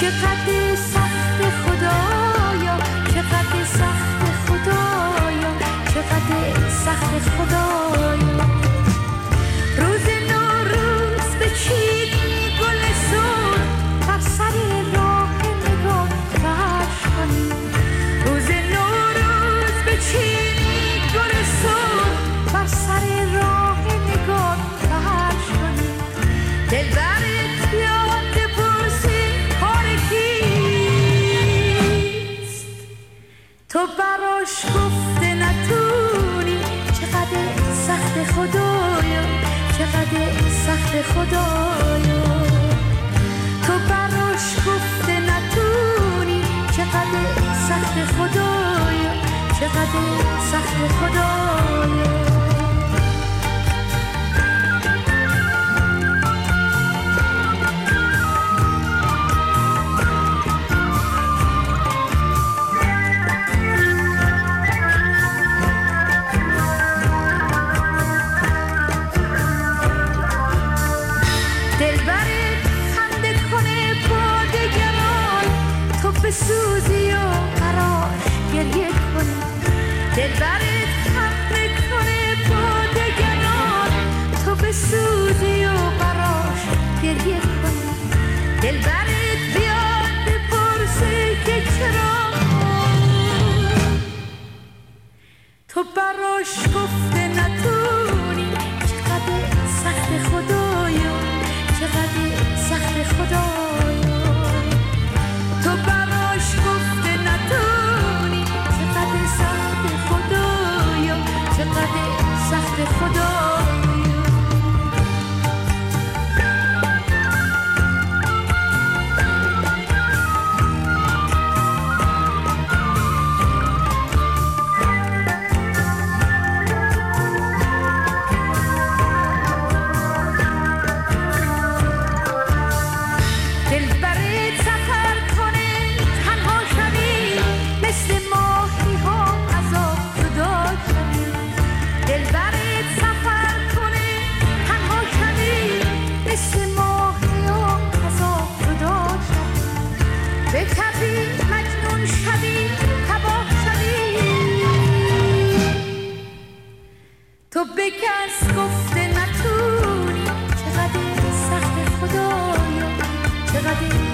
چقدر سخت خدایا، چقدر سخت خدایا، چقدر سخت خدایا. روز نوروز بچید گل سرخ بر سر راه نگاه فرش کنی. روز نوروز بچید گل سرخ بر سر راه نگاه فرش کنی. دلبرت بیاد بپرسی کار کیست، تو براش گفته نتونی. چقدر سخت خدایا، چقدر سخت خدایا. تو براش گفته نتونی. چقدر سخت خدایا، چقدر سخت خدایا. بسوزی و براش گریه کنی. دلبرت خنده کنه با دگران، تو بسوزی و براش گریه کنی. دلبرت بیاد بپرسه که چرا تو براش گفته نتونی. چقدر سخت خدایا، چقدر سخت خدایا. تو براش گفته نتونی. چقدر سخت خدایا، چقدر سخت خدایا. تو به کس گفته نتونی. چقدر سخت خدایا، چقدر